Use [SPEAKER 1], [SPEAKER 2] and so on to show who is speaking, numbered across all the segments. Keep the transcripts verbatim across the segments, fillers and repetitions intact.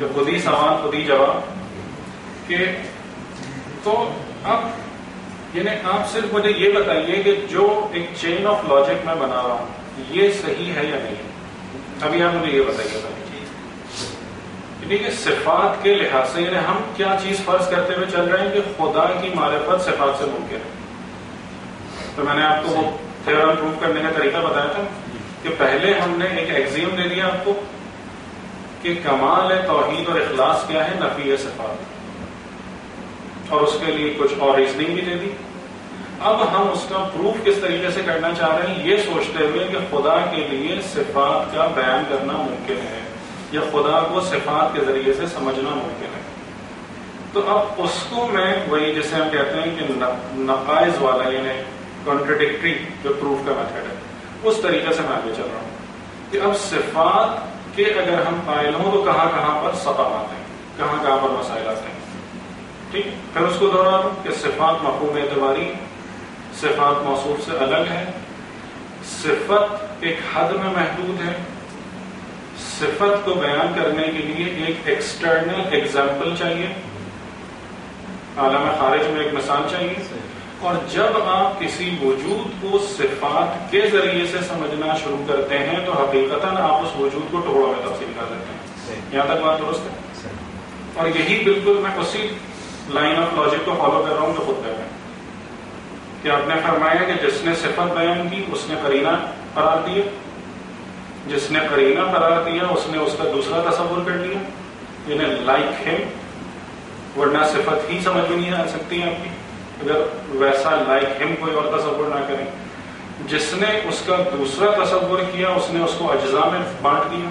[SPEAKER 1] کہ خود ہی سوال خود ہی جواب. کہ تو اب یعنی آپ صرف مجھے یہ بتائیے کہ جو ایک چین آف لاجک میں بنا رہا ہوں یہ صحیح ہے یا نہیں. ابھی آپ مجھے یہ بتائیے گا ٹھیک ہے. صفات کے لحاظ سے یعنی ہم کیا چیز فرض کرتے ہوئے چل رہے ہیں کہ خدا کی معرفت صفات سے ممکن ہے. تو میں نے آپ کو وہ تھیورم پروف کرنے کا طریقہ بتایا تھا کہ پہلے ہم نے ایک ایگزیم دے دیا آپ کو کہ کمال توحید اور اخلاص کیا ہے, نفی صفات, اور اس کے لیے کچھ اور ریزننگ بھی دے دی. اب ہم اس کا پروف کس طریقے سے کرنا چاہ رہے ہیں, یہ سوچتے ہوئے کہ خدا کے لیے صفات کا بیان کرنا ممکن ہے یا خدا کو صفات کے ذریعے سے سمجھنا ممکن ہے. تو اب اس کو میں وہی جسے ہم کہتے ہیں کہ نقائص والا یعنی کانٹرڈکٹری جو پروف کا میتھڈ ہے, اس طریقے سے میں آگے چل رہا ہوں کہ اب صفات کے اگر ہم قائل ہوں تو کہاں کہاں پر سطح آتے ہیں, کہاں کہاں پر مسائل آتے ہیں. ٹھیک, پھر اس کو دوہرا دوں کہ صفات مفہوم اعتباری صفات موصوف سے الگ ہے, صفت ایک حد میں محدود ہے, صفت کو بیان کرنے کے لیے ایک ایکسٹرنل ایگزامپل چاہیے, عالم خارج میں ایک مثال چاہیے. اور جب آپ کسی وجود کو صفات کے ذریعے سے سمجھنا شروع کرتے ہیں تو حقیقتاً آپ اس وجود کو ٹکڑوں میں تقسیم کر دیتے ہیں. یہاں تک بات درست ہے؟ اور یہی بالکل میں اسی لائن آف لاجک کو فالو کر رہا ہوں جو خود کہہ رہے ہیں کہ آپ نے فرمایا کہ جس نے صفت بیان کی اس نے قرینہ قرار دیا, جس نے قرینہ قرار دیا اس نے اس کا دوسرا تصور کر لیا یعنی لائک ہم, ورنہ صفت ہی سمجھ میں نہیں آ سکتی آپ کی اگر ویسا لائک ہم کوئی اور تصور نہ کریں. جس نے اس کا دوسرا تصور کیا اس نے اس کو اجزاء میں بانٹ دیا.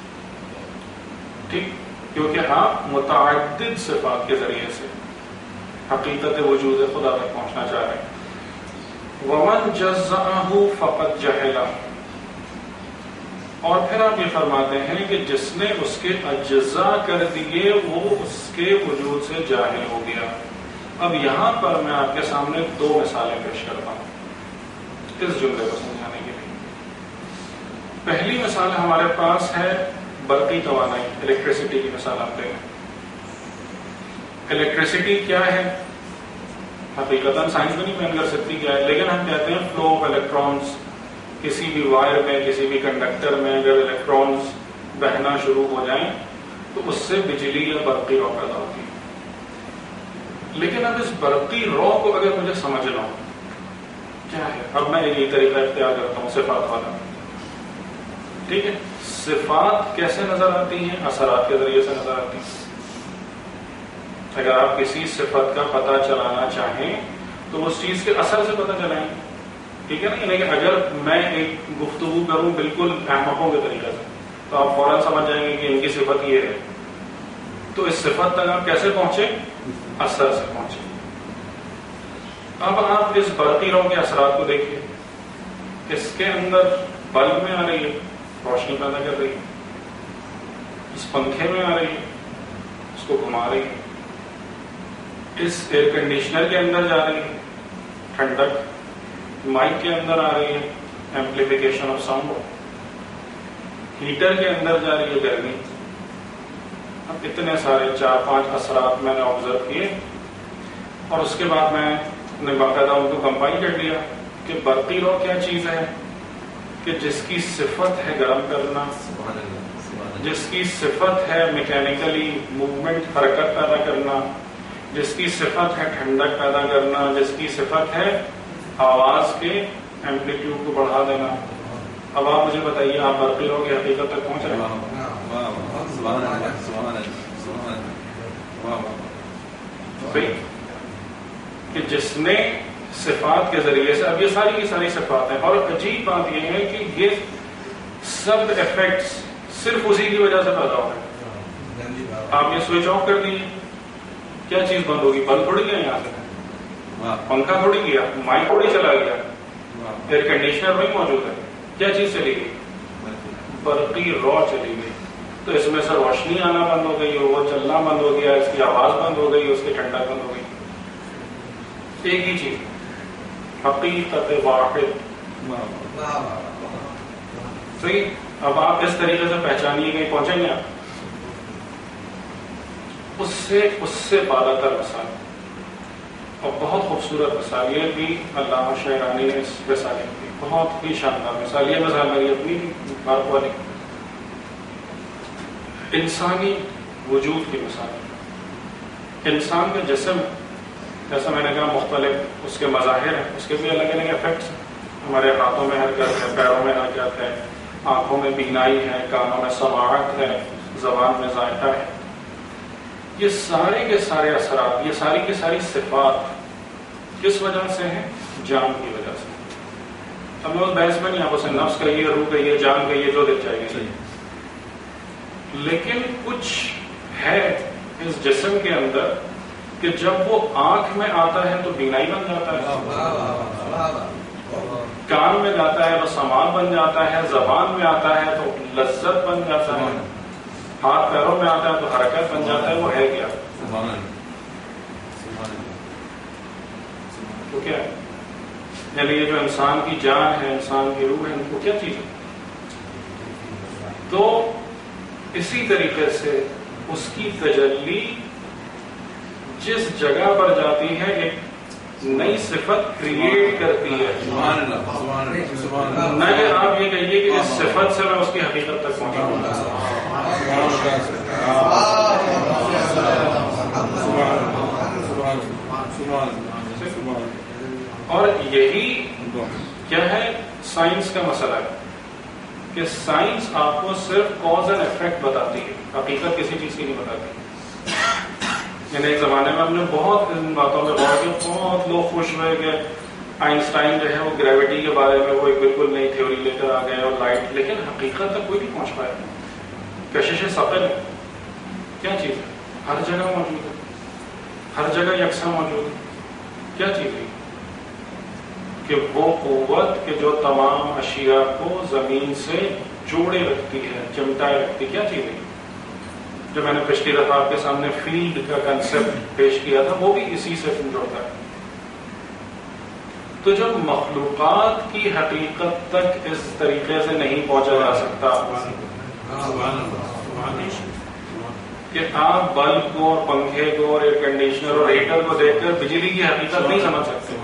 [SPEAKER 1] ٹھیک, کیونکہ آپ متعدد صفات کے ذریعے سے حقیقت وجود خدا تک پہنچنا چاہ رہے ہیں. ومن جزأہ فقد جہلا, اور پھر آپ یہ فرماتے ہیں کہ جس نے اس کے اجزاء کر دیے وہ اس کے وجود سے جاہل ہو گیا. اب یہاں پر میں آپ کے سامنے دو مثالیں پیش کرتا ہوں اس جملے کو سمجھانے کے لیے. پہلی مثال ہمارے پاس ہے برقی توانائی, الیکٹریسٹی کی مثال آپ لیں. الیکٹریسٹی کیا ہے, حقیقتاً سائنس میں نہیں بیان کر سکتی کیا ہے, لیکن ہم کہتے ہیں فلو آف الیکٹرانس. کسی بھی وائر میں کسی بھی کنڈکٹر میں اگر الیکٹرانس بہنا شروع ہو جائیں تو اس سے بجلی یا برقی رو پیدا ہوتی ہے. لیکن اب اس برقی رو کو اگر مجھے سمجھنا ہو کیا ہے, اب میں یہی طریقہ اختیار کرتا ہوں صفات والا. ٹھیک ہے, صفات کیسے نظر آتی ہیں, اثرات کے ذریعے سے نظر آتی ہیں. اگر آپ کسی صفت کا پتہ چلانا چاہیں تو اس چیز کے اثر سے پتہ چلائیں. ٹھیک ہے نا, یعنی کہ اگر میں ایک گفتگو کروں بالکل احمقوں کے طریقے سے تو آپ فوراً سمجھ جائیں گے کہ ان کی صفت یہ ہے. تو اس صفت تک آپ کیسے پہنچے, اثر سے پہنچے. اب آپ اس برقی رو کے اثرات کو دیکھیے, اس کے اندر بلب میں آ رہی ہے, روشنی پیدا کر رہی ہے, اس پنکھے میں آ رہی ہے, اس کو گھما رہی ہے, اس ایئر کنڈیشنر کے اندر جا رہی ہے ٹھنڈک, مائک کے اندر آ رہی ہے ایمپلیفیکیشن آف ساؤنڈ, ہیٹر کے اندر جا رہی ہے گرمی. اب اتنے سارے چار پانچ اثرات میں نے آبزرو کیے اور اس کے بعد میں نے باقاعدہ ان کو کمپائل کر لیا کہ برقی رو کیا چیز ہے کہ جس کی صفت ہے گرم کرنا, جس کی صفت ہے میکینیکلی موومنٹ حرکت پیدا کرنا, جس کی صفت ہے ٹھنڈک پیدا کرنا, جس کی صفت ہے آواز کے ایمپلیٹیوڈ کو بڑھا دینا. اب آپ مجھے بتائیے آپ برقی رو کی حقیقت تک پہنچ رہے ہیں کہ جس نے صفات کے ذریعے سے, اب یہ ساری کی ساری صفات ہیں, اور عجیب بات یہ ہے کہ یہ سب ایفیکٹس صرف اسی کی وجہ سے پیدا ہو رہے ہیں. آپ یہ سوئچ آف کر دیجیے, کیا چیز بند ہوگی, بند تھوڑی گیا یہاں سے, پنکھا تھوڑی گیا, مائک تھوڑی چلا گیا, ایئر کنڈیشنر وہی موجود ہے, کیا چیز چلی گئی, برقی رو چلی گئی. تو اس میں سے روشنی آنا بند ہو گئی, وہ چلنا بند ہو گیا, اس کی آواز بند ہو گئی, اس کی ٹھنڈک بند ہو گئی. ایک ہی چیز, حقیقت واحد. صحیح. اب آپ اس طریقے سے پہچانیے کہیں پہنچیں گے آپ. سے اس سے بالا تر مثال اور بہت خوبصورت مثال یہ بھی علامہ شعرانی نے اس رسالے کی بہت ہی شاندار مثال. یہ مثال میری اپنی بات والی انسانی وجود کی مثال. انسان کا جسم جیسا میں نے کہا مختلف اس کے مظاہر ہیں, اس کے بھی الگ الگ افیکٹس ہیں. ہمارے ہاتھوں میں حرکت ہے, پیروں میں حرکت ہے, آنکھوں میں بینائی ہے, کانوں میں سماعت ہے, زبان میں ذائقہ ہے. یہ سارے کے سارے اثرات, یہ ساری کی ساری صفات کس وجہ سے ہیں؟ جان کی وجہ سے. اب لوگ بحث میں نہیں, آپ اسے نفس کہیے, روح کہیے, جان کہیے, جو دیکھ چاہیے, لیکن کچھ ہے اس جسم کے اندر کہ جب وہ آنکھ میں آتا ہے تو بینائی بن جاتا ہے, کان میں جاتا ہے تو سماعت بن جاتا ہے, زبان میں آتا ہے تو لذت بن جاتا ہے, ہاتھ پیروں میں آتا ہے تو حرکت بن جاتا ہے. وہ ہے کیا؟ تو کیا ہے؟ یعنی یہ جو انسان کی جان ہے, انسان کی روح ہے, ان کو کیا چیز ہے؟ تو اسی طریقے سے اس کی تجلی جس جگہ پر جاتی ہے ایک نئی صفت کریٹ کرتی ہے. نہ کہ آپ یہ کہیے کہ اس صفت سے میں اس کی حقیقت تک پہنچا. اور یہی کیا ہے سائنس کا مسئلہ ہے کہ سائنس آپ کو صرف کاز اینڈ افیکٹ بتاتی ہے, حقیقت کسی چیز کی نہیں بتاتی. یعنی ایک زمانے میں ہم نے بہت ان باتوں میں غور کیا, بہت لوگ خوش ہوئے کہ آئنسٹائن جو ہے وہ گریوٹی کے بارے میں وہ ایک بالکل نئی تھیوری لے کر آ گئے اور لائٹ, لیکن حقیقت تک کوئی نہیں پہنچ پایا. کشش ثقل کیا چیز ہے؟ ہر جگہ موجود ہے, ہر جگہ یکساں موجود ہے. کیا چیز ہے کہ وہ قوت کہ جو تمام اشیاء کو زمین سے جوڑے رکھتی ہے, چمٹائے رکھتی. کیا چیز ہے؟ جو میں نے پچھلی دفعہ آپ کے سامنے فیلڈ کا کنسپٹ پیش کیا تھا, وہ بھی اسی سے جڑتا ہے. تو جب مخلوقات کی حقیقت تک اس طریقے سے نہیں پہنچا جا سکتا کہ آپ بلب کو اور پنکھے کو اور ایئر کنڈیشنر اور ہیٹر کو دیکھ کر بجلی کی حقیقت نہیں سمجھ سکتے.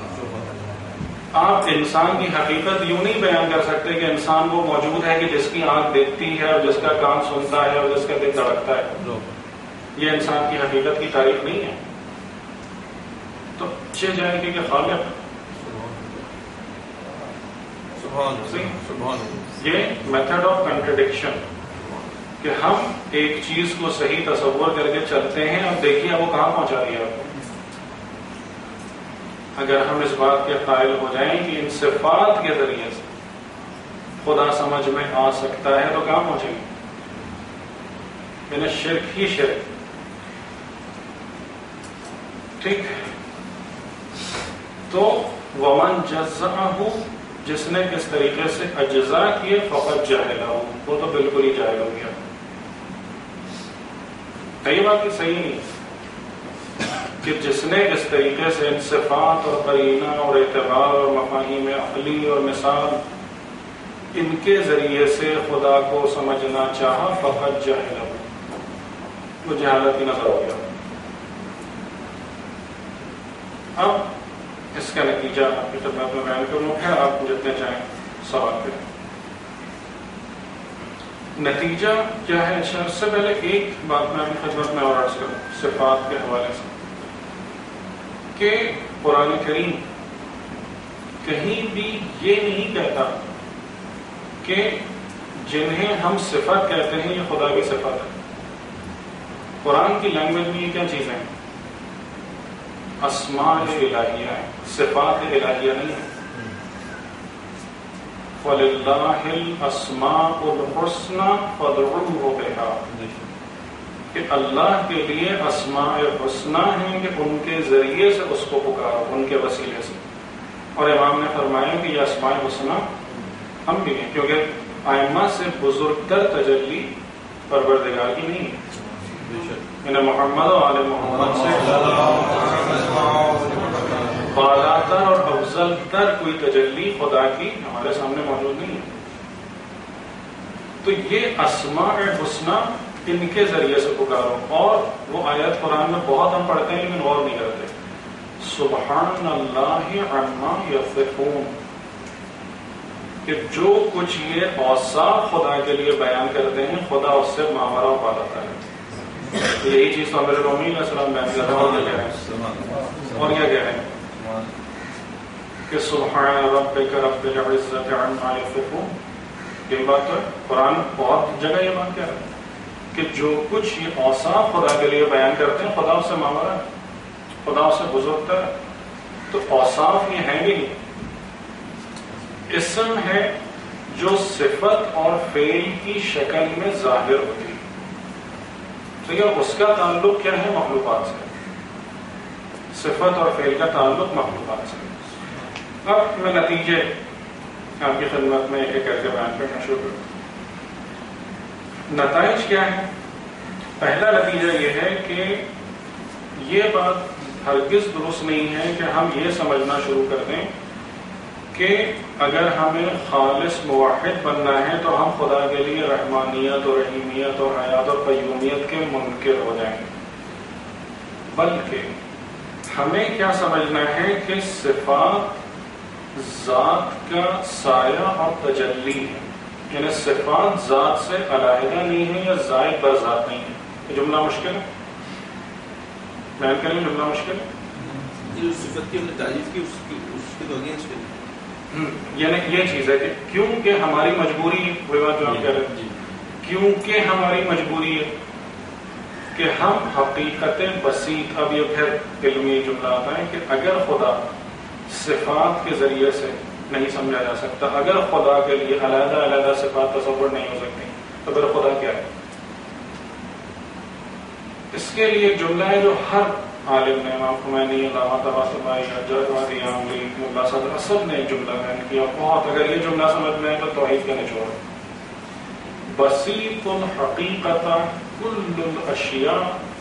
[SPEAKER 1] آپ انسان کی حقیقت یوں نہیں بیان کر سکتے کہ انسان وہ موجود ہے کہ جس کی آنکھ دیکھتی ہے اور جس کا کان سنتا ہے اور جس کا دل دھڑکتا ہے. یہ انسان کی حقیقت کی تعریف نہیں ہے. تو چھ جائے گی کہ خالق یہ میتھڈ آف کنٹرڈکشن کہ ہم ایک چیز کو صحیح تصور کر کے چلتے ہیں, اب دیکھیے وہ کہاں پہنچا رہی ہے آپ کو. اگر ہم اس بات کے قائل ہو جائیں کہ ان صفات کے ذریعے سے خدا سمجھ میں آ سکتا ہے تو کہاں پہنچے گی؟ یعنی شرک ہی شرک. ٹھیک, تو ومن جزعہ, جس نے کس طریقے سے اجزاء کیے, فقط جاہلہ, وہ تو بالکل ہی جاہل ہو گیا. یہ بات صحیح نہیں کہ جس نے اس طریقے سے ان صفات اور قرینہ اور اعتبار اور مفاہیم عقلی اور مثال ان کے ذریعے سے خدا کو سمجھنا چاہا, فقط جاہل, وہ جہالت کی نظر ہو گیا. اب اس کا نتیجہ آپ کی خدمت میں بیان کروں, پھر آپ جتنے چاہیں سوال کریں. نتیجہ کیا ہے؟ اچھا, اس سے پہلے ایک بات میں اپنی خدمت میں اور عرض کروں صفات کے حوالے سے کہ قرآن کریم کہیں بھی یہ نہیں کہتا کہ جنہیں ہم صفت کہتے ہیں یہ خدا کی صفت ہے. قرآن کی لینگویج میں یہ کیا چیزیں ہیں؟ اسماء الہیہ ہیں, صفات الہیہ نہیں ہے. وَلِلَّهِ الْأَسْمَاءُ الْحُسْنَى فَادْعُوهُ بِهَا, کہ اللہ کے لیے اسماء حسنہ ہیں کہ ان کے ذریعے سے اس کو پکارو, ان کے وسیلے سے. اور امام نے فرمایا کہ یہ اسماء حسنہ ہم بھی ہیں, کیونکہ ائمہ سے بزرگ تر تجلی پروردگار کی نہیں ہے. یعنی محمد و آل محمد سے بالا تر اور افضل تر کوئی تجلی خدا کی ہمارے سامنے موجود نہیں ہے. تو یہ اسماء حسنہ ان کے ذریعے سے پکارو. اور وہ آیت قرآن میں بہت ہم پڑھتے ہیں لیکن غور نہیں کرتے. سبحان اللہ عما یصفون، کہ جو کچھ یہ اوصاف خدا کے لیے بیان کرتے ہیں خدا اس سے ماورا پا لیتا ہے. یہی چیز تو امیر المومنین علیہ السلام بیان کرتے ہیں. اور کیا کہہ رہے ہیں اور کیا کہہ رہے ہیں کہ سبحان ربک رب العزۃ عما یصفون. یہ بات تو قرآن بہت جگہ یہ بات کہہ رہا ہے کہ جو کچھ یہ اوصاف خدا کے لیے بیان کرتے ہیں خدا اس سے ماورا ہے، خدا اس سے گزرتا ہے. تو اوصاف یہ ہیں بھی نہیں، اسم ہے جو صفت اور فعل کی شکل میں ظاہر ہوتی ہے. ٹھیک ہے، اس کا تعلق کیا ہے؟ مخلوقات سے. صفت اور فعل کا تعلق مخلوقات سے. اب میں نتیجے آپ کی خدمت میں ایک کر کے بیان کرنا شروع کروں. نتائج کیا ہے؟ پہلا نتیجہ یہ ہے کہ یہ بات ہرگز درست نہیں ہے کہ ہم یہ سمجھنا شروع کر دیں کہ اگر ہمیں خالص موحد بننا ہے تو ہم خدا کے لیے رحمانیت اور رحیمیت اور حیات اور قیومیت کے منکر ہو جائیں گے. بلکہ ہمیں کیا سمجھنا ہے کہ صفات ذات کا سایہ اور تجلی ہے. یعنی صفات ذات سے علیحدہ نہیں ہے یا زائد بر ذات نہیں ہے. یہ جملہ مشکل ہے، بیان کریں جملہ مشکل ہے.
[SPEAKER 2] صفت کی ہم نے تعریف کی اس کی اس کی تو
[SPEAKER 1] یعنی یہ چیز ہے کہ کیونکہ ہماری مجبوری ہے، وہی بات جو آپ کہہ رہے ہیں، کیونکہ ہماری مجبوری ہے کہ ہم حقیقت بسیط، اب یہ پھر علمی جملہ آتا ہے کہ اگر خدا صفات کے ذریعے سے نہیں سمجھا جا سکتا، اگر خدا کے لیے علیحدہ علیحدہ صفات تصور نہیں ہو سکتی تو پھر خدا کیا ہے؟ اس کے لیے ایک جملہ ہے جو ہر عالم نے، امام خمینی، علامہ طباطبائی، حجاج وادی عاملی، ملا صدر سب نے ایک جملہ بیان کیا بہت. اگر یہ جملہ سمجھ میں ہے تو توحید کا نچوڑ. بسیط الحقیقت کل الاشیاء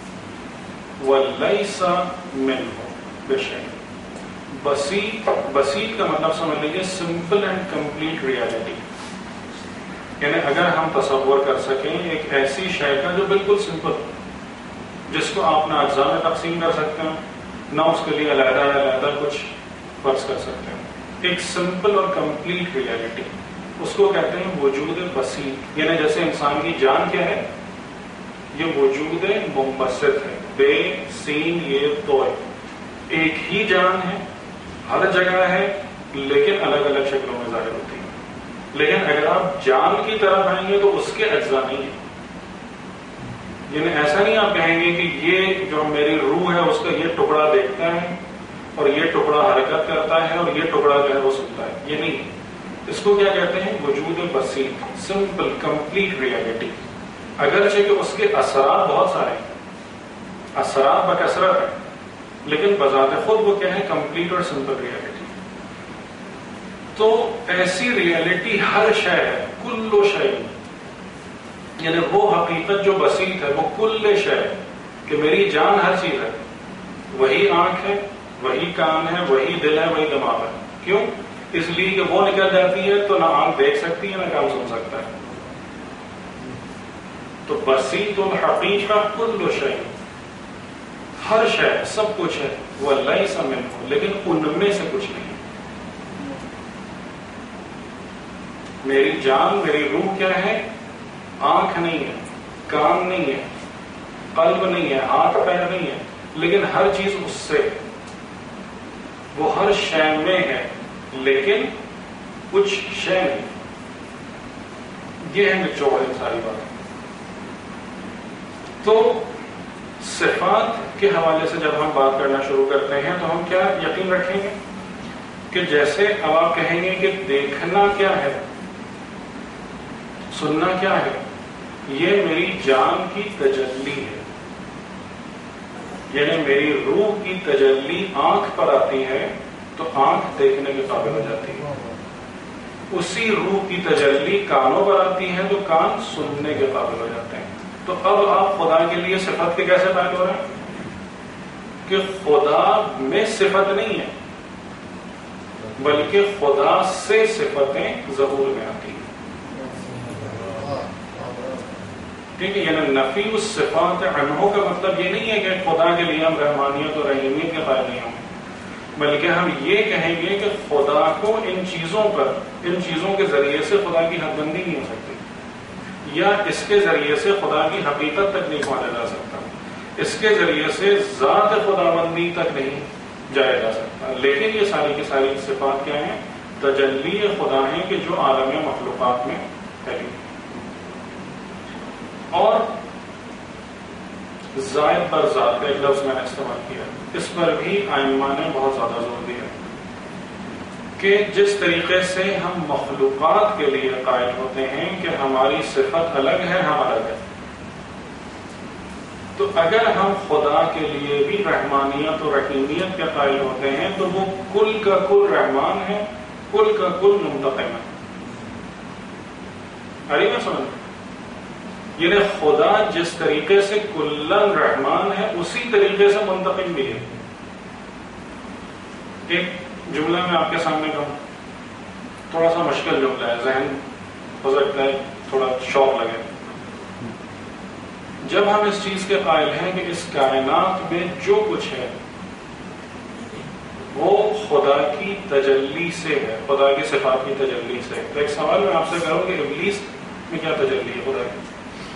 [SPEAKER 1] ولیس منہ بشیء. بسیط بسیط کا مطلب سمجھ لیجیے سمپل اینڈ کمپلیٹ ریالٹی. یعنی اگر ہم تصور کر سکیں ایک ایسی شے کا جو بالکل سمپل، جس کو آپ نہ اجزاء میں تقسیم کر سکتے ہیں نہ اس کے لیے علیحدہ علیحدہ کچھ فرض کر سکتے ہیں، ایک سمپل اور کمپلیٹ ریالٹی، اس کو کہتے ہیں وجود بسیط. یعنی جیسے انسان کی جان کیا ہے؟ یہ وجود منبسط ہے، بے سین یہ تو ایک ہی جان ہے، ہر جگہ ہے لیکن الگ الگ شکلوں میں ظاہر ہوتی ہے. لیکن اگر آپ جان کی طرف آئیں گے تو اس کے اجزاء نہیں ہیں. یعنی ایسا نہیں آپ کہیں گے کہ یہ جو میری روح ہے اس کا یہ ٹکڑا دیکھتا ہے اور یہ ٹکڑا حرکت کرتا ہے اور یہ ٹکڑا جو ہے وہ سنتا ہے. یہ نہیں. اس کو کیا کہتے ہیں؟ وجود بسیط، سمپل کمپلیٹ ریالٹی. اگرچہ کہ اس کے اثرات بہت سارے ہیں، اثرات بکثرت ہیں، لیکن بذات خود وہ کیا ہے؟ کمپلیٹ اور سمپل ریالٹی. تو ایسی ریالٹی ہر شے ہے، کل شے، یعنی وہ حقیقت جو بسیط ہے وہ کل شے ہے کہ میری جان ہر چیز ہے. وہی آنکھ ہے، وہی کان ہے، وہی دل ہے، وہی دماغ ہے. کیوں؟ اس لیے کہ وہ نکل جاتی ہے تو نہ آنکھ دیکھ سکتی ہے نہ کان سن سکتا ہے. تو بسیط الحقیقہ کل شے، ہر شے، سب کچھ ہے. وہ لیس منہ، لیکن ان میں سے کچھ نہیں. میری جان، میری روح کیا ہے؟ آنکھ نہیں ہے، کان نہیں ہے، قلب نہیں ہے، ہاتھ پیر نہیں ہے، لیکن ہر چیز اس سے، وہ ہر شے میں ہے لیکن کچھ شے نہیں. یہ ہے نچوڑ ان ساری باتیں. تو صفات کے حوالے سے جب ہم بات کرنا شروع کرتے ہیں تو ہم کیا یقین رکھیں گے کہ جیسے اب آپ کہیں گے کہ دیکھنا کیا ہے، سننا کیا ہے، یہ میری جان کی تجلی ہے. یعنی میری روح کی تجلی آنکھ پر آتی ہے تو آنکھ دیکھنے کے قابل ہو جاتی ہے. اسی روح کی تجلی کانوں پر آتی ہے تو کان سننے کے قابل ہو جاتے ہیں. تو اب آپ خدا کے لیے صفت کے کیسے قائل ہو رہے ہیں کہ خدا میں صفت نہیں ہے بلکہ خدا سے صفتیں ظہور میں آتی ہیں. ٹھیک ہے. یعنی نفی الصفات عنہ کا مطلب یہ نہیں ہے کہ خدا کے لیے ہم رحمانیت اور رحیمیت کے قائل نہیں ہوں، بلکہ ہم یہ کہیں گے کہ خدا کو ان چیزوں پر، ان چیزوں کے ذریعے سے خدا کی حد بندی نہیں ہو سکتی، یا اس کے ذریعے سے خدا کی حقیقت تک نہیں پہنچا جا سکتا، اس کے ذریعے سے ذات خدا بندی تک نہیں جایا جا سکتا. لیکن یہ ساری کی ساری صفات کیا ہیں؟ تجلی خدا ہیں کہ جو عالم مخلوقات میں پھیلی. اور زائد بر ذات کا ایک لفظ میں نے استعمال کیا، اس پر بھی ائمہ نے بہت زیادہ زور دیا کہ جس طریقے سے ہم مخلوقات کے لیے قائل ہوتے ہیں کہ ہماری صفت الگ ہے، ہم الگ ہے، تو اگر ہم خدا کے لیے بھی رحمانیت اور رحیمیت کے قائل ہوتے ہیں تو وہ کل کا کل رحمان ہے، کل کا کل منتقم ہے. ارے میں سمجھ، یعنی خدا جس طریقے سے کلن رحمان ہے اسی طریقے سے منتقم بھی ہے. ایک جملہ میں آپ کے سامنے کہوں، تھوڑا سا مشکل جملہ ہے، ذہن ہو سکتا ہے تھوڑا شوق لگے. جب ہم اس چیز کے قائل ہیں کہ اس کائنات میں جو کچھ ہے وہ خدا کی تجلی سے ہے، خدا کی صفات کی تجلی سے ہے، تو ایک سوال میں آپ سے کروں کہ ابلیس میں کیا تجلی ہے خدا کی؟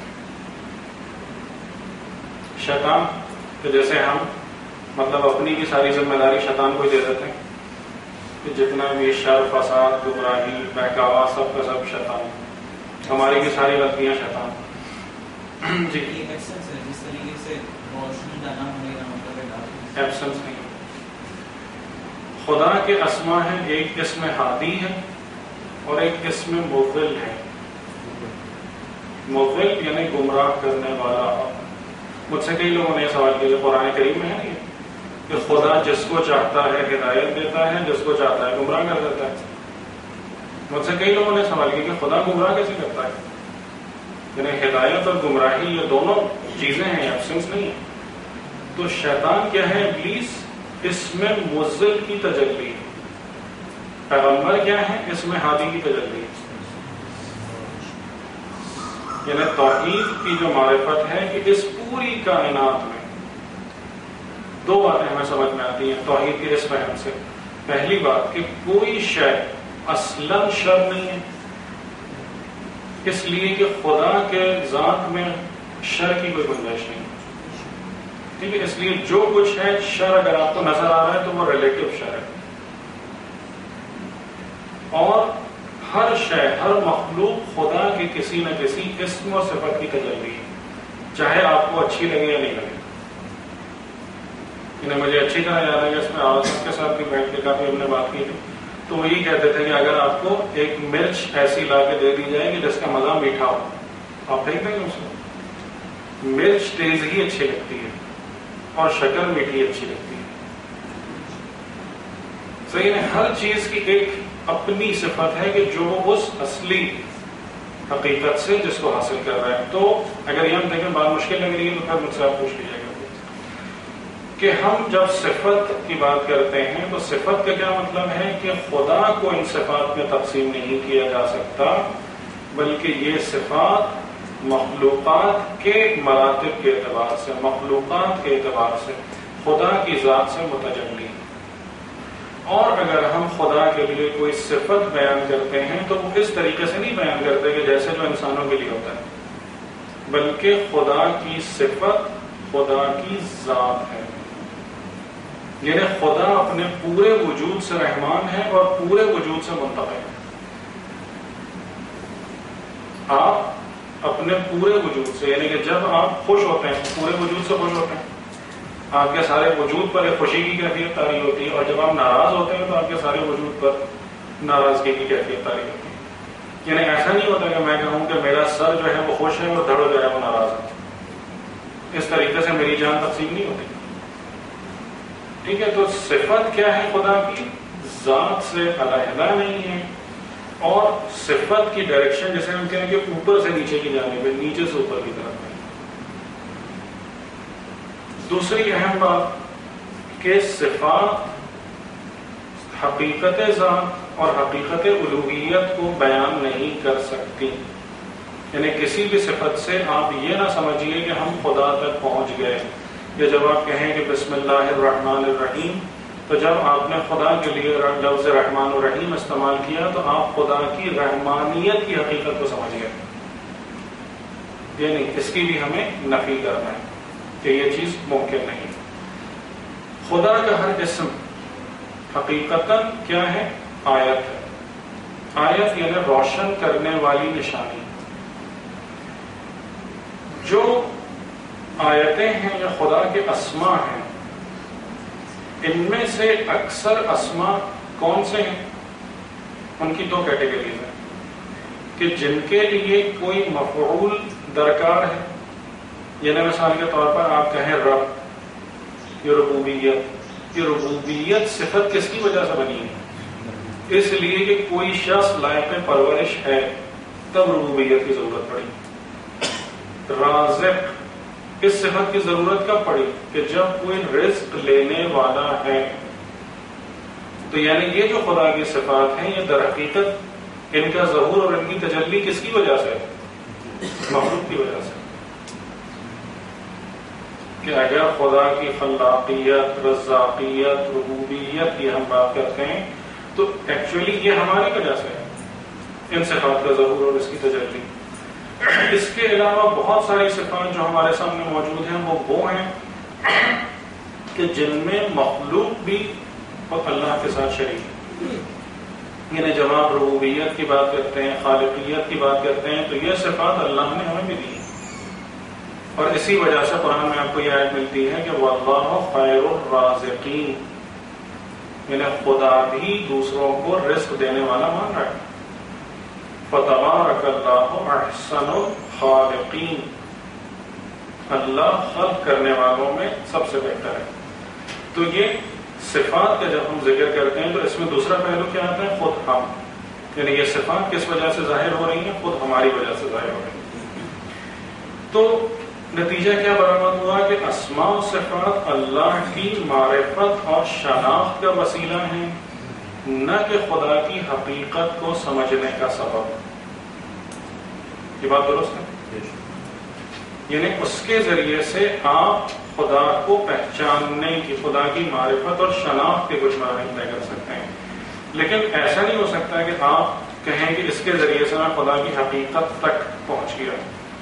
[SPEAKER 1] شیطان، تو جیسے ہم مطلب اپنی کی ساری ذمہ داری شیطان کو ہی دے دیتے ہیں کہ جتنا بھی شر، فساد، گمراہی، بہکاوا، سب کا سب شیطان، ہماری کی ساری غلطیاں شیطان. جی
[SPEAKER 3] جس طریقے سے روشنی کا نام
[SPEAKER 1] ایبسنس نہیں. خدا کے اسما ہیں، ایک اسم ہادی ہے اور ایک اسم موفل ہے. موفل یعنی گمراہ کرنے والا. مجھ سے کئی لوگوں نے یہ سوال کیا، قرآن کریم میں ہے نہیں کہ خدا جس کو چاہتا ہے ہدایت دیتا ہے، جس کو چاہتا ہے گمراہ کر دیتا ہے. مجھ سے کئی لوگوں نے سوال کیا کہ خدا گمراہ کیسے کرتا ہے؟ یعنی ہدایت اور گمراہی یہ دونوں چیزیں ہیں، ایبسنس نہیں ہے. تو شیطان کیا ہے؟ ابلیس اس میں مزل کی تجلی. پیغمبر کیا ہے؟ اس میں ہادی کی تجلی. یعنی توحید کی جو معرفت ہے کہ اس پوری کائنات میں دو باتیں ہمیں سمجھ میں آتی ہیں توحید کے اس فہم سے. پہلی بات کہ کوئی شے اصلاً شر نہیں ہے، اس لیے کہ خدا کے ذات میں شر کی کوئی گنجائش نہیں. ٹھیک ہے، اس لیے جو کچھ ہے شر اگر آپ کو نظر آ رہا ہے تو وہ ریلیٹو شر ہے. اور ہر شے، ہر مخلوق خدا کے کسی نہ کسی اسم و صفت کی تجلی ہے، چاہے آپ کو اچھی لگے یا نہیں لگے. انہیں مجھے اچھی طرح یاد ہے کہ اس میں آواز کے ساتھ بھی بیٹھ کے کافی ہم نے بات کی تھی، تو وہ یہ کہتے تھے کہ اگر آپ کو ایک مرچ ایسی لا کے دے دی جائے کہ جس کا مزہ میٹھا ہو، آپ پھینک دیں گے اس کو؟ مرچ تیز ہی اچھی لگتی ہے اور شکر میٹھی اچھی لگتی ہے. صحیح ہے، ہر چیز کی ایک اپنی صفت ہے کہ جو وہ اس اصلی حقیقت سے جس کو حاصل کر رہا ہے. تو اگر یہ ہم دیکھیں بات مشکل لگ رہی ہے تو پھر مجھ سے آپ پوچھ لیجیے گا کہ ہم جب صفت کی بات کرتے ہیں تو صفت کا کیا مطلب ہے کہ خدا کو ان صفات میں تقسیم نہیں کیا جا سکتا، بلکہ یہ صفات مخلوقات کے مراتب کے اعتبار سے، مخلوقات کے اعتبار سے خدا کی ذات سے متجلی. اور اگر ہم خدا کے لیے کوئی صفت بیان کرتے ہیں تو وہ اس طریقے سے نہیں بیان کرتے کہ جیسے جو انسانوں کے لیے ہوتا ہے، بلکہ خدا کی صفت خدا کی ذات ہے. یعنی خدا اپنے پورے وجود سے رحمان ہے اور پورے وجود سے منتقم ہے. آپ اپنے پورے وجود سے، یعنی کہ جب آپ خوش ہوتے ہیں پورے وجود سے خوش ہوتے ہیں، آپ کے سارے وجود پر ایک خوشی کی کیفیت طاری ہوتی ہے، اور جب آپ ناراض ہوتے ہیں تو آپ کے سارے وجود پر ناراضگی کی کیفیت طاری ہوتی ہے. یعنی ایسا نہیں ہوتا کہ میں کہوں کہ میرا سر جو ہے وہ خوش ہے اور دھڑ جو ہے وہ ناراض ہے. اس طریقے سے میری جان تقسیم نہیں ہوتی. ٹھیک ہے، تو صفت کیا ہے خدا کی؟ ذات سے علیحدہ نہیں ہے، اور صفت کی ڈائریکشن جیسے ہم کہیں کہ اوپر سے نیچے کی جانب ہے، نیچے سے اوپر کی طرف ہے. دوسری اہم بات کہ صفات حقیقت ذات اور حقیقت الوہیت کو بیان نہیں کر سکتی. یعنی کسی بھی صفت سے آپ یہ نہ سمجھیے کہ ہم خدا تک پہنچ گئے. یا جب آپ کہیں کہ بسم اللہ الرحمن الرحیم، تو جب آپ نے خدا کے لیے لفظ رحمان الرحیم استعمال کیا تو آپ خدا کی رحمانیت کی حقیقت کو سمجھ گئے. یہ نہیں، اس کی بھی ہمیں نفی کرنا ہے کہ یہ چیز ممکن نہیں. خدا کا ہر اسم حقیقتاً کیا ہے؟ آیت ہے. آیت یعنی روشن کرنے والی نشانی. جو آیتیں ہیں یا خدا کے اسما ہیں، ان میں سے اکثر اسما کون سے ہیں؟ ان کی دو کیٹیگریز ہیں کہ جن کے لیے کوئی مفعول درکار ہے. یعنی مثال کے طور پر آپ کہیں رب، یہ ربوبیت. یہ ربوبیت صفت کس کی وجہ سے بنی ہے؟ اس لیے کہ کوئی شخص لائق پرورش ہے، تب ربوبیت کی ضرورت پڑی. رازق، اس صفت کی ضرورت کب پڑی؟ کہ جب کوئی رزق لینے والا ہے. تو یعنی یہ جو خدا کی صفات ہیں یہ در حقیقت ان کا ظہور اور ان کی تجلی کس کی وجہ سے؟ مخلوق کی وجہ سے. کہ اگر خدا کی خلاقیت، رزاقیت، ربوبیت کی ہم بات کرتے ہیں تو ایکچولی یہ ہماری وجہ سے ہے، ان صفات کا ظہور اور اس کی تجلی. اس کے علاوہ بہت ساری صفات جو ہمارے سامنے موجود ہیں وہ وہ ہیں کہ جن میں مخلوق بھی اور اللہ کے ساتھ شریک ہے. یعنی جب آپ ربوبیت کی بات کرتے ہیں، خالقیت کی بات کرتے ہیں، تو یہ صفات اللہ نے ہمیں بھی دی. اور اسی وجہ سے قرآن میں آپ کو یہ آیت ملتی ہے کہ واللہ خیر الرازقین، یعنی خدا بھی دوسروں کو رزق دینے والا مان رہا ہے. فتبارک اللہ احسن الخالقین، اللہ خلق کرنے والوں میں سب سے بہتر ہے. تو یہ صفات کا جب ہم ذکر کرتے ہیں تو اس میں دوسرا پہلو کیا آتا ہے؟ خود ہم. یعنی یہ صفات کس وجہ سے ظاہر ہو رہی ہیں؟ خود ہماری وجہ سے ظاہر ہو رہی ہیں. تو نتیجہ کیا برآمد ہوا کہ اسماء و صفات اللہ کی معرفت اور شناخت کا وسیلہ ہیں، نہ کہ خدا کی حقیقت کو سمجھنے کا سبب. یہ بات درست ہے؟ یعنی اس کے ذریعے سے آپ خدا کو پہچاننے کی، خدا کی معرفت اور شناخت کے کچھ مراحل طے کر سکتے ہیں. لیکن ایسا نہیں ہو سکتا کہ آپ کہیں کہ اس کے ذریعے سے میں خدا کی حقیقت تک پہنچ گیا.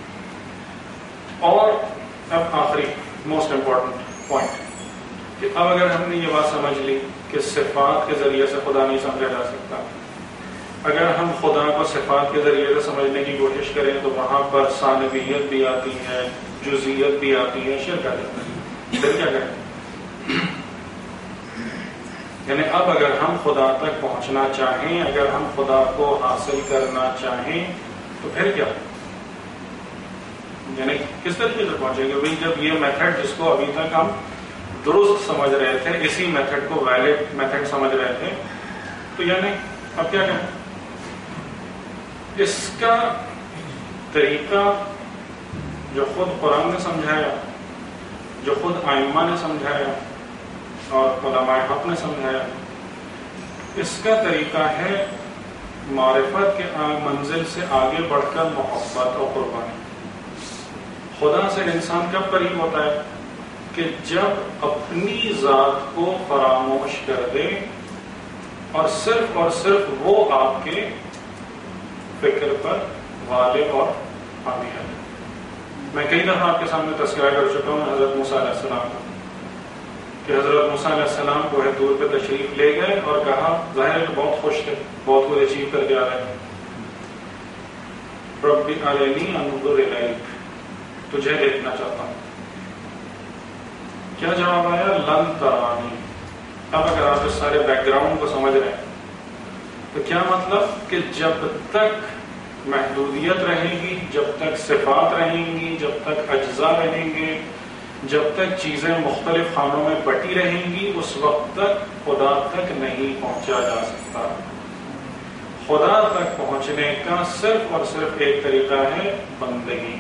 [SPEAKER 1] اور اب آخری موسٹ امپورٹنٹ پوائنٹ کہ اب اگر ہم نے یہ بات سمجھ لی کہ صفات کے ذریعے سے خدا نہیں سمجھا جا سکتا، اگر ہم خدا کو صفات کے ذریعے سے سمجھنے کی کوشش کریں تو وہاں پر ثانویت بھی آتی ہے، جزئیت بھی آتی ہے، شرک آ جاتا ہے. پھر کیا کریں؟ یعنی اب اگر ہم خدا تک پہنچنا چاہیں، اگر ہم خدا کو حاصل کرنا چاہیں تو پھر کیا؟ یعنی کس طریقے سے پہنچیں گے؟ بھائی جب یہ میتھڈ جس کو ابھی تک ہم درست سمجھ رہے تھے، اسی میتھڈ کو ویلڈ میتھڈ سمجھ رہے تھے، تو یعنی اب کیا کریں؟ اس کا طریقہ جو خود قرآن نے سمجھایا، جو خود ائمہ نے سمجھایا اور علماء حق نے سمجھایا، اس کا طریقہ ہے معرفت کے منزل سے آگے بڑھ کر محبت اور قربانی. خدا سے انسان کب قریب ہوتا ہے؟ کہ جب اپنی ذات کو فراموش کر دے اور صرف اور صرف وہ آپ کے فکر پر غالب اور حاوی ہے. میں کئی دفعہ آپ کے سامنے تذکرہ کر چکا ہوں حضرت موسیٰ علیہ السلام کا، کہ حضرت موسیٰ علیہ السلام کو ہے دور پہ تشریف لے گئے اور کہا، ظاہر ہے کہ بہت خوش تھے، بہت کچھ اچیو کر کے آ رہے ہیں، رب ارنی انظر الیک، تجھے دیکھنا چاہتا ہوں. کیا جواب آیا؟ لن ترانی. اب اگر آپ اس سارے بیک گراؤنڈ کو سمجھ رہے ہیں تو کیا مطلب؟ کہ جب تک محدودیت رہے گی، جب تک صفات رہیں گی، جب تک اجزاء رہیں گے، جب تک چیزیں مختلف خانوں میں بٹی رہیں گی، اس وقت تک خدا تک نہیں پہنچا جا سکتا. خدا تک پہنچنے کا صرف اور صرف ایک طریقہ ہے بندگی.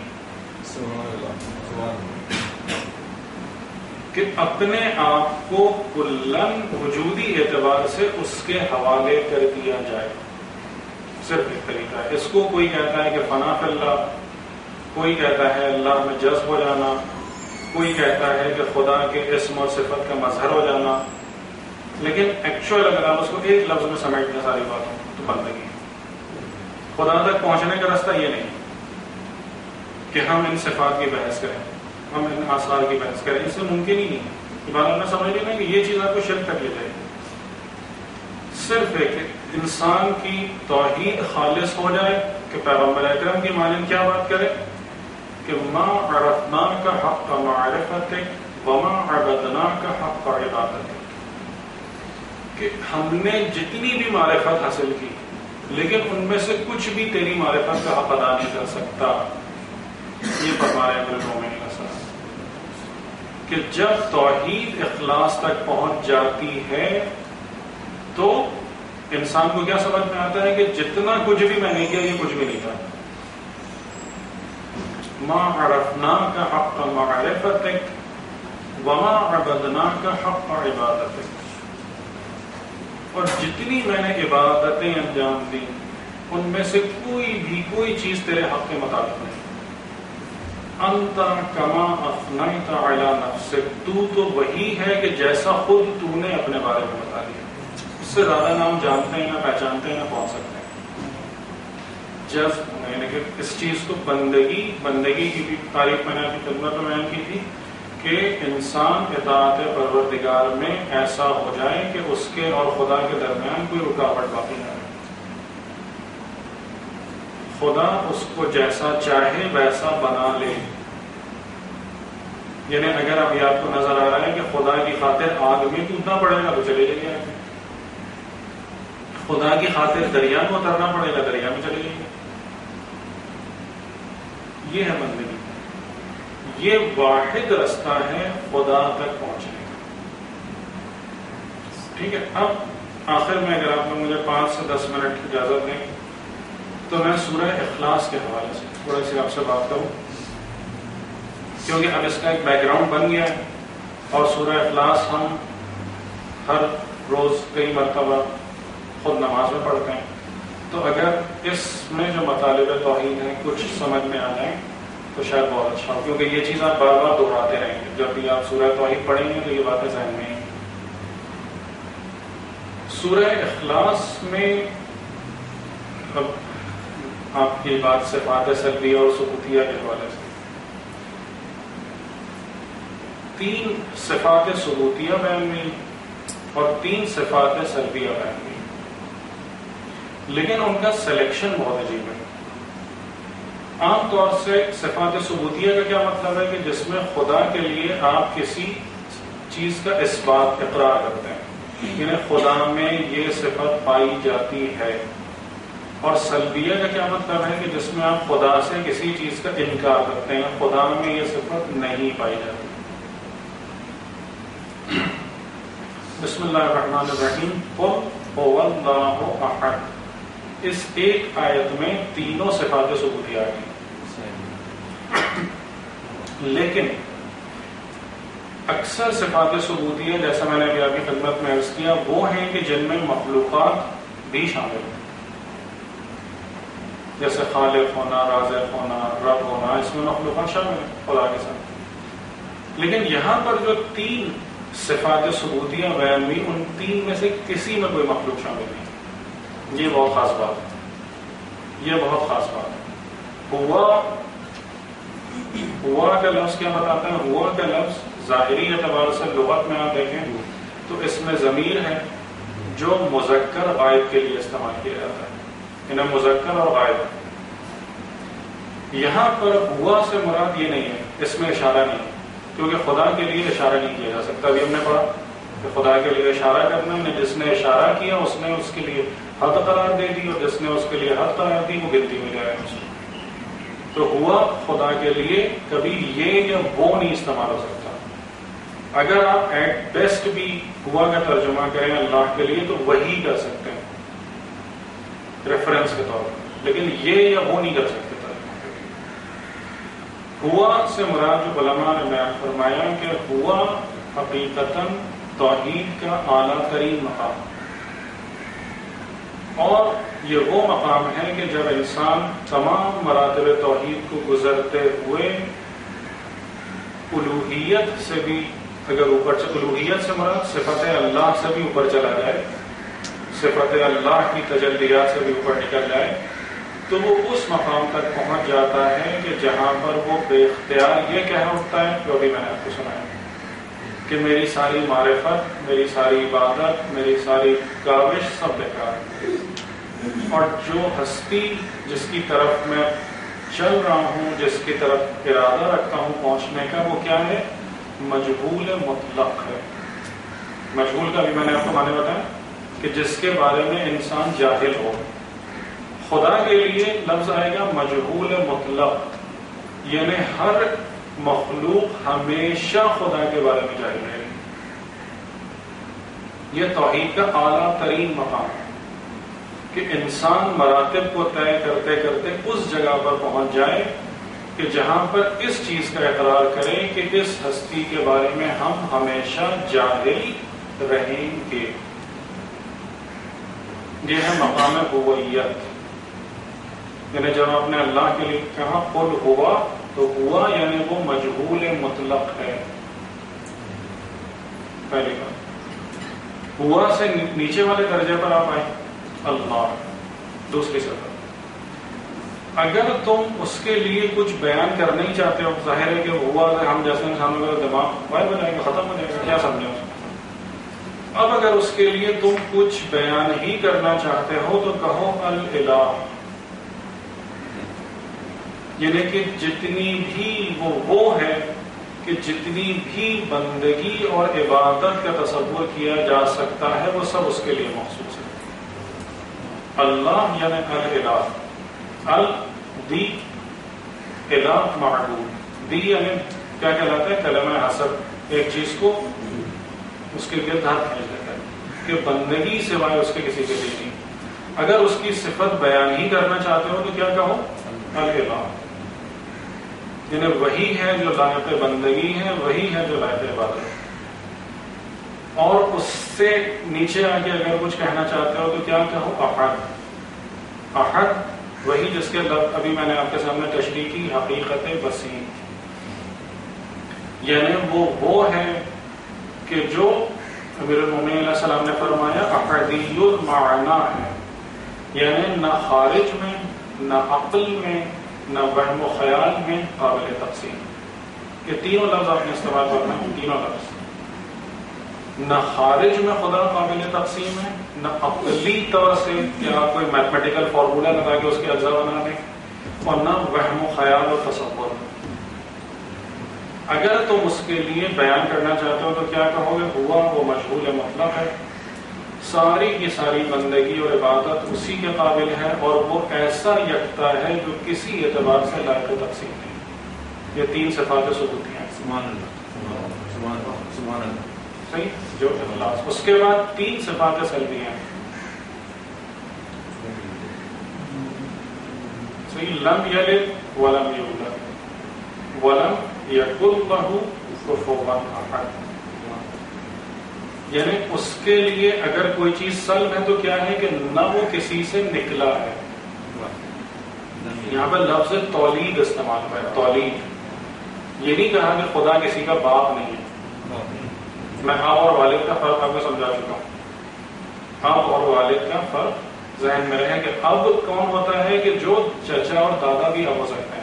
[SPEAKER 1] کہ اپنے آپ کو کلن وجودی اعتبار سے اس کے حوالے کر دیا جائے. صرف ایک طریقہ ہے. اس کو کوئی کہتا ہے کہ فنا فی اللہ، کوئی کہتا ہے اللہ میں جذب ہو جانا، کوئی کہتا ہے کہ خدا کے اسم اور صفت کا مظہر ہو جانا. لیکن ایکچوئل اگر آپ اس کو ایک لفظ میں سمیٹ دیں ساری باتوں تو بندگی. خدا تک پہنچنے کا راستہ یہ نہیں کہ ہم ان صفات کی بحث کریں، ہم ان آثار کی بحث کریں، اس سے ممکن ہی نہیں ہے. بات میں سمجھ لینا کہ یہ چیز آپ کو شرک تک لے جائے گی. صرف ایک انسان کی توحید خالص ہو جائے کہ پیغمبر اکرم کی مانند کیا بات کرے کہ ما عرفناک حق معرفتک وما عبدناک حق عبادتک، کہ ہم نے جتنی بھی معرفت حاصل کی لیکن ان میں سے کچھ بھی تیری معرفت کا حق ادا نہیں کر سکتا. یہ فرما رہے ہیں مومن کا سر کہ جب توحید اخلاص تک پہنچ جاتی ہے تو انسان کو کیا سمجھ میں آتا ہے کہ جتنا کچھ بھی میں نے کیا یہ کچھ بھی نہیں تھا. ما عرفناک حق معرفتک وما عبدناک حق عبادتک، اور جتنی میں نے عبادتیں انجام دی ان میں سے کوئی بھی کوئی چیز تیرے حق کے مطابق نہیں. انت کما افنیت علی نفسک، تو تو وہی ہے کہ جیسا خود تو نے اپنے بارے میں بتا دیا. اس سے زیادہ نام جانتے ہیں نہ پہچانتے ہیں نہ پہنچ سکتے ہیں. جب یعنی کہ اس چیز کو بندگی بندگی کی بھی تعریف میں نے اپنی خدمت میں بیان کی تھی کہ انسان اطاعت پروردگار میں ایسا ہو جائے کہ اس کے اور خدا کے درمیان کوئی رکاوٹ باقی نہ رہے. خدا اس کو جیسا چاہے ویسا بنا لے. یعنی اگر ابھی آپ کو نظر آ رہا ہے کہ خدا کی خاطر آگ میں کودنا پڑے گا تو چلے جائیے. خدا کی خاطر دریا میں اترنا پڑے گا دریا میں چلے جائیے. یہ ہے بندگی. یہ واحد رستہ ہے خدا تک پہنچنے کا. ٹھیک ہے. اب آخر میں اگر آپ نے مجھے پانچ سے دس منٹ کی اجازت دیں تو میں سورہ اخلاص کے حوالے سے تھوڑا سی آپ سے بات کروں، کیونکہ اب اس کا ایک بیک گراؤنڈ بن گیا ہے اور سورہ اخلاص ہم ہر روز کئی مرتبہ خود نماز میں پڑھتے ہیں. تو اگر اس میں جو مطالب توحید ہیں کچھ سمجھ میں آ جائیں تو شاید بہت اچھا ہو، کیونکہ یہ چیز آپ بار بار دہراتے رہیں گے. جب بھی آپ سورہ توحید پڑھیں گے تو یہ باتیں ذہن میں ہیں. سورہ اخلاص میں اب آپ کی بات صفات سلبیہ اور ثبوتیہ کے حوالے سے تین صفات ثبوتیہ بیان ہوئی اور تین صفات سلبیہ بیان ہوئی، لیکن ان کا سلیکشن بہت عجیب ہے. عام طور سے صفات ثبوتیہ کا کیا مطلب ہے کہ جس میں خدا کے لیے آپ کسی چیز کا اثبات اقرار کرتے ہیں، یعنی خدا میں یہ صفت پائی جاتی ہے. اور سلبیہ کا کیا مطلب ہے کہ جس میں آپ خدا سے کسی چیز کا انکار کرتے ہیں، خدا میں یہ صفت نہیں پائی جاتی. بسم اللہ الرحمن الرحیم. قل هو اللہ احد. اس ایک آیت میں تینوں صفات ثبوتیہ آ گئی. لیکن اکثر صفات ثبوتیہ جیسا میں نے ابھی آپ کی خدمت میں عرض کیا وہ ہیں کہ جن میں مخلوقات بھی شامل ہیں، جیسے خالق ہونا، رازق ہونا، رب ہونا، اس میں مخلوقات شامل ہیں خدا کے ساتھ. لیکن یہاں پر جو تین صفات ثبوتیہ بیان ہوئی ان تین میں سے کسی میں کوئی مخلوق شامل نہیں. یہ بہت خاص بات ہے. یہ بہت خاص بات ہے. ہوا ہوا کا لفظ کیا بتاتا ہے؟ ہوا کا لفظ ظاہری اعتبار سے لغت میں آپ دیکھیں تو اس میں ضمیر ہے جو مذکر غائب کے لیے استعمال کیا جاتا ہے، انہیں مذکر اور غائب. یہاں پر ہوا سے مراد یہ نہیں ہے، اس میں اشارہ نہیں، کیونکہ خدا کے لیے اشارہ نہیں کیا جا سکتا. ابھی ہم نے پڑھا کہ خدا کے لیے اشارہ کرنا ہے، جس نے اشارہ کیا اس نے اس کے لیے حد قرار دے دی، اور جس نے اس کے لیے حد قرار دی وہ گنتی ہو جائے. تو ہوا خدا کے لیے کبھی یہ یا وہ نہیں استعمال ہو سکتا. اگر آپ ایٹ بیسٹ بھی ہوا کا ترجمہ کریں اللہ کے لیے تو وہی کر سکتے ہیں ریفرنس کے طور پر، لیکن یہ یا وہ نہیں کر سکتے. ہوا سے مراد جو علماء نے بیان فرمایا کہ ہوا حقیقتاً توحید کا اعلیٰ ترین مقام، اور یہ وہ مقام ہے کہ جب انسان تمام مراتب توحید کو گزرتے ہوئے الوہیت سے بھی اگر اوپر الوہیت سے مراد صفت اللہ سے بھی اوپر چلا جائے، صفت اللہ کی تجلیات سے بھی اوپر نکل جائے، تو وہ اس مقام تک پہنچ جاتا ہے کہ جہاں پر وہ بے اختیار یہ کہہ اٹھتا ہے جو ابھی میں نے آپ کو سنایا کہ میری ساری معرفت، میری ساری عبادت، میری ساری کاوش سب بیکار ہے، اور جو ہستی جس کی طرف میں چل رہا ہوں، جس کی طرف ارادہ رکھتا ہوں پہنچنے کا، وہ کیا ہے؟ مجہول مطلق ہے۔ مجہول کا بھی میں نے آپ کو معنی بتایا کہ جس کے بارے میں انسان جاہل ہو۔ خدا کے لیے لفظ آئے گا مجہول مطلق، یعنی ہر مخلوق ہمیشہ خدا کے بارے میں جاہل ہے۔ یہ توحید کا اعلیٰ ترین مقام ہے کہ انسان مراتب کو طے کرتے کرتے اس جگہ پر پہنچ جائے کہ جہاں پر اس چیز کا اقرار کرے کہ اس ہستی کے بارے میں ہم ہمیشہ جاہل رہیں گے۔ یہ ہے مقام ہویت، یعنی جب آپ نے اللہ کے لیے کہا قل ہوا، تو ہوا یعنی وہ مجہول مطلق ہے۔ پہلی بات، ہوا سے نیچے والے درجے پر آپ آئیں اللہ۔ دوسری سطح، اگر تم اس کے لیے کچھ بیان کرنا ہی چاہتے ہو، ظاہر ہے کہ ہوا سے ہم جیسے انسانوں کا دماغ غائب ہو جائے گا، ختم ہو جائے گا، کیا سمجھے اس کو؟ اب اگر اس کے لیے تم کچھ بیان ہی کرنا چاہتے ہو تو کہو الالہ، یعنی کہ جتنی بھی وہ وہ ہے کہ جتنی بھی بندگی اور عبادت کا تصور کیا جا سکتا ہے وہ سب اس کے لیے مخصوص ہے۔ اللہ یعنی الالہ، ال دی الہ معبود، دی یعنی کیا کہلاتا ہے؟ کلمہ حسب، ایک چیز کو اس کے گرد ہاتھ کھینچ دیتا ہے کہ بندگی سوائے اس کے کسی کے لیے نہیں۔ اگر اس کی صفت بیان ہی کرنا چاہتے ہو تو کیا کہو؟ الالہ، یعنی وہی ہے جو لائق بندگی ہے، وہی ہے جو لائق عبادت ہے۔ اور اس سے نیچے آ کے اگر کچھ کہنا چاہتے ہو تو کیا کہو؟ احد، احد وہی جس کے لفظ ابھی میں نے آپ کے سامنے تشریح کی، حقیقت وسیع، یعنی وہ وہ ہے کہ جو امیر المومنین علیہ السلام نے فرمایا احدی المعنی ہے، یعنی نہ خارج میں، نہ عقل میں، نہ وہم و خیال میں قابل تقسیم۔ یہ تینوں لفظ آپ نے استعمال کرنا ہے، تینوں لفظ، نہ خارج میں خدا قابل تقسیم ہے، نہ عقلی طور سے کہ آپ کوئی میتھمیٹیکل فارمولا لگا کے اس کے اجزاء بنا دیں، اور نہ وہم و خیال اور تصور۔ اگر تم اس کے لیے بیان کرنا چاہتے ہو تو کیا کہو گے؟ ہوا وہ مجہول مطلق ہے، ساری کی ساری بندگی اور عبادت اسی کے قابل ہے، اور وہ ایسا یکتا ہے جو کسی اعتبار سے لائق تقسیم نہیں۔ یہ تین صفات ثبوتی ہیں۔
[SPEAKER 2] سبحان اللہ، سبحان اللہ، سبحان اللہ،
[SPEAKER 1] صحیح، جو اخلاص۔ اس کے بعد تین صفات سلبی ہیں، صحیح، لم یلد ولم یولد ولم یکن لہ کفوا احد، یعنی اس کے لیے اگر کوئی چیز سلب ہے تو کیا ہے کہ نہ وہ کسی سے نکلا ہے۔ یہاں پر لفظ تولید استعمال ہوا ہے، تولید، یہ نہیں کہا کہ خدا کسی کا باپ نہیں ہے۔ میں آپ اور والد کا فرق آپ کو سمجھا چکا ہوں، آپ اور والد کا فرق ذہن میں رہے کہ اب کون ہوتا ہے کہ جو چچا اور دادا بھی اب ہو سکتے ہیں،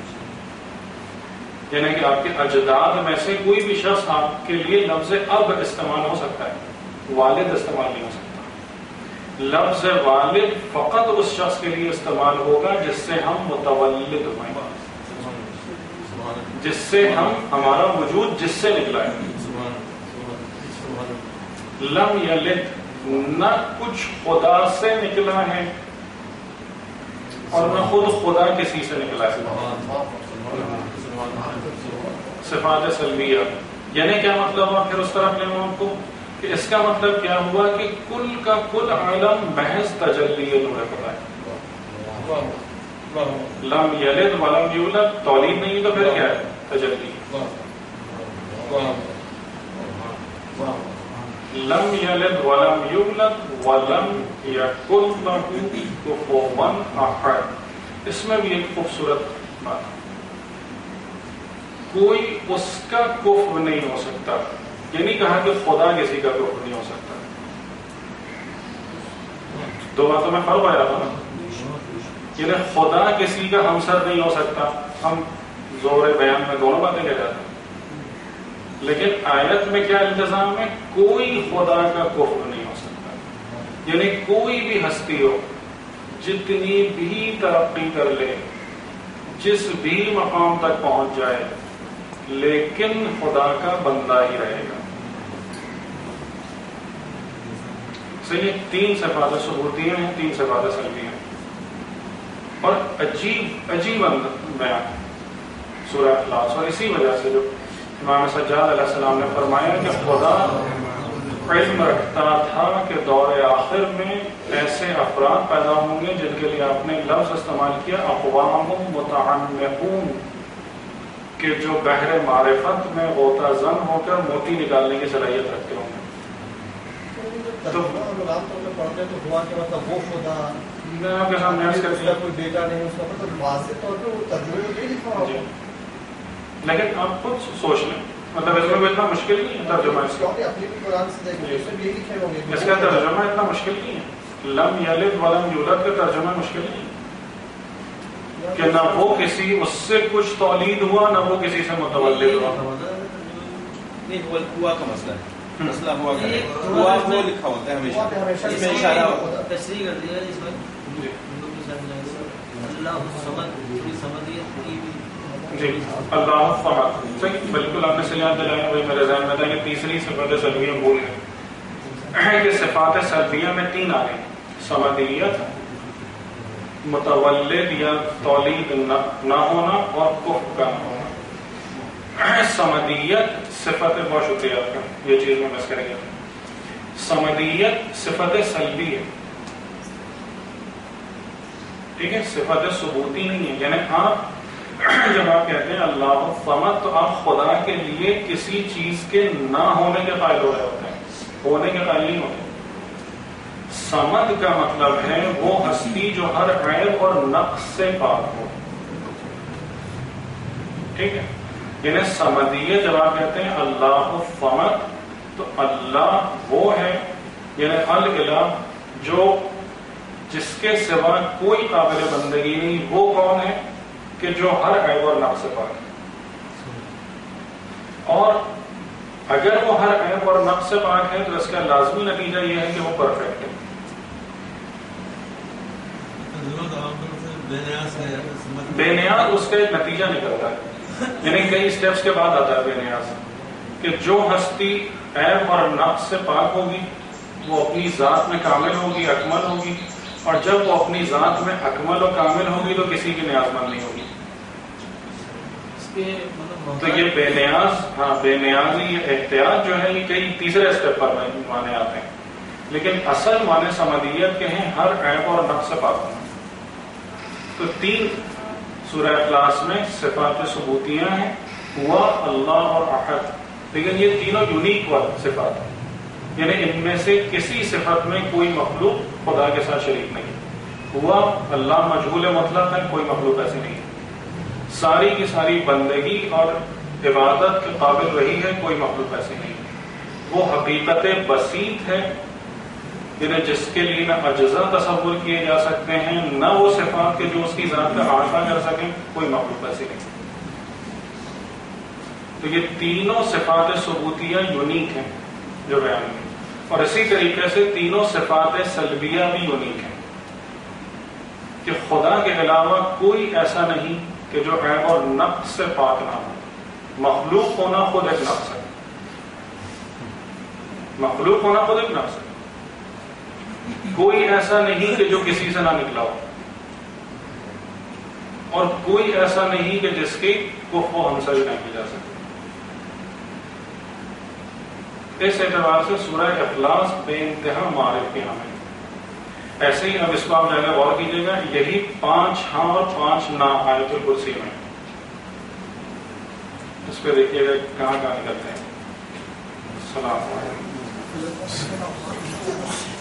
[SPEAKER 1] یعنی کہ آپ کے اجداد میں سے کوئی بھی شخص آپ کے لیے لفظ اب استعمال ہو سکتا ہے، والد استعمال نہیں ہو سکتا۔ لفظ والد فقط اس شخص کے لیے استعمال ہوگا جس سے ہم متولد ہوئے، جس سے ہم ہمارا وجود جس سے نکلا ہے۔ لم یلد، نہ کچھ خدا سے نکلا ہے اور نہ خود خدا کسی سے نکلا ہے۔ صفات سلبیہ، یعنی کیا مطلب ہوا؟ پھر اس طرف لے آپ کو کہ اس کا مطلب کیا ہوا کہ کل کا کل عالم محض تجلی نور خدا ہے۔ لم یلد ولم یولد، تولید نہیں تو پھر کیا ہے؟ تجلی۔ لم یلد ولم یولد ولم یکن لہ کفوا احد. اس میں بھی ایک خوبصورت بات، کوئی اس کا کفو نہیں ہو سکتا. یہ نہیں کہا کہ خدا کسی کا کفو نہیں ہو سکتا. دو باتوں میں فرق آیا تھا نا. یعنی خدا کسی کا ہمسر نہیں ہو سکتا، ہم زور بیان میں دونوں باتیں لے جاتے ہیں، لیکن آیت میں کیا التزام ہے؟ کوئی خدا کا کفو نہیں ہو سکتا. یعنی کوئی بھی ہستی ہو، جتنی بھی ترقی کر لے، جس بھی مقام تک پہنچ جائے، لیکن خدا کا بندہ ہی رہے گا. صحیح. تین صفات ثبوتیہ ہیں، تین صفات سلبیہ ہیں. اور عجیب عجیب بیان سورہ اخلاص. اور اسی وجہ سے جو امام سجاد علیہ السلام نے فرمایا کہ خدا علم رکھتا تھا کہ دور آخر میں ایسے افراد پیدا ہوں گے جن کے لیے آپ نے لفظ استعمال کیا اقوام متعمقون، کہ جو بحر معرفت میں غوطہ زن ہو کر موتی نکالنے کی صلاحیت رکھتے ہوں گے. تو
[SPEAKER 4] لوگ عام طور پہ پڑھتے ہیں تو ہوا کہ مطلب وہ خدا
[SPEAKER 1] میں آپ کے سامنے عرض کرتی ہوں،
[SPEAKER 4] کوئی بیٹا نہیں، اس کا مطلب واضح طور پہ وہ ترجمے میں نہیں لکھا
[SPEAKER 1] جی.
[SPEAKER 4] ہوگا.
[SPEAKER 1] لیکن آپ خود سوچ لیں، مطلب اس میں کوئی اتنا مشکل نہیں ہے ترجمہ. اس کا
[SPEAKER 4] اپنی بھی قرآن سے دیکھیں اس میں بھی لکھے ہوں گے.
[SPEAKER 1] اس کا ترجمہ اتنا مشکل نہیں ہے. لم یلد ولم یولد کا ترجمہ مشکل نہیں ہے کہ نہ وہ کسی اس سے کچھ تولید ہوا، نہ وہ کسی سے متولد ہوا.
[SPEAKER 2] نہیں، ہوا کا مسئلہ ہے. مسئلہ ہوا کا ہے، ہوا وہ لکھا ہوتا ہے ہمیشہ، اس میں اشارہ ہوتا ہے.
[SPEAKER 3] تشریح کر دیا اس میں اللہ الصمد، پوری سمدیت
[SPEAKER 1] جی اللہ الصمد. صحیح، بالکل آپ نے صحیح یاد دلایا. وہی میرے ذہن میں تھا کہ تیسری صفات سلبیہ بھول گئے کہ صفات سلبیہ میں تین آ گئی: صمدیت، متولد یا تولید نہ ہونا، اور کفر کا نہ ہونا. صمدیت صفت، بہت شکریہ آپ کا، یہ چیز میں مس کر گیا. صمدیت صفت سلبی ہے، ٹھیک ہے، صفت ثبوتی نہیں ہے. یعنی آپ جب آپ کہتے ہیں اللہ الصمد تو آپ خدا کے لیے کسی چیز کے نہ ہونے کے قائل ہو رہے ہوتے ہیں، ہونے کے قائل نہیں ہوتے. صمد کا مطلب ہے وہ ہستی جو ہر عیب اور نقص سے پاک ہو. ٹھیک ہے، یعنی صمدیت جب آپ کہتے ہیں اللہ الصمد تو اللہ وہ ہے، یعنی الالہ جو جس کے سوا کوئی قابل بندگی نہیں. وہ کون ہے؟ کہ جو ہر عیب اور نقص سے پاک ہے. اور اگر وہ ہر عیب اور نقص سے پاک ہے تو اس کا لازمی نتیجہ یہ ہے کہ وہ پرفیکٹ ہے. بے نیاز اس کا ایک نتیجہ نکلتا ہے، یعنی کئی اسٹیپس کے بعد آتا ہے بے نیاز، کہ جو ہستی عیب اور نقص سے پاک ہوگی وہ اپنی ذات میں کامل ہوگی، اکمل ہوگی. اور جب وہ اپنی ذات میں اکمل و کامل ہوگی تو کسی کی نیاز مند نہیں ہوگی. تو یہ بے نیاز، ہاں بے نیازی، یہ احتیاط جو ہے یہ کئی تیسرے اسٹیپ پر مانے آتے ہیں، لیکن اصل معنی صمدیت کے ہیں ہر عیب اور نقص سے پاک ہونا. تو تین سورہ اخلاص میں صفات ثبوتیہ ہیں، ہوا، اللہ اور احد. لیکن یہ تینوں یونیک صفات ہیں، یعنی ان میں سے کسی صفت میں کوئی مخلوق خدا کے ساتھ شریک نہیں. ہوا، اللہ مجہول مطلق ہے، کوئی مخلوق ایسی نہیں ہے. ساری کی ساری بندگی اور عبادت کے قابل رہی ہے، کوئی مخلوق ایسی نہیں ہے. وہ حقیقت بسیط ہے، یعنی جس کے لیے نہ اجزا تصور کیے جا سکتے ہیں، نہ وہ صفات کے جو اس کی ذات کا احاطہ کر سکیں، کوئی مخلوق ایسی نہیں. تو یہ تینوں صفات ثبوتیہ یونیک ہیں جو بیان کی. اور اسی طریقے سے تینوں صفات سلبیہ بھی یونیک ہیں کہ خدا کے علاوہ کوئی ایسا نہیں کہ جو عیب اور نقص سے پاک نہ ہو. مخلوق ہونا خود ایک نقص ہے، مخلوق ہونا خود ایک نقص ہے. کوئی ایسا نہیں کہ جو کسی سے نہ نکلا ہو، اور کوئی ایسا نہیں کہ جس کی کفر و ہمسری نہ کی جا سکے. اس اعتبار سے سورہ اخلاص بے انتہا معرف کے ہم ہے. ایسے ہی اب اس کو آپ جگہ غور کیجیے گا، یہی پانچ ہاں اور پانچ نہ آیت الکرسی میں. اس پہ دیکھیے گا کہاں کہاں نکلتے ہیں. السلام علیکم.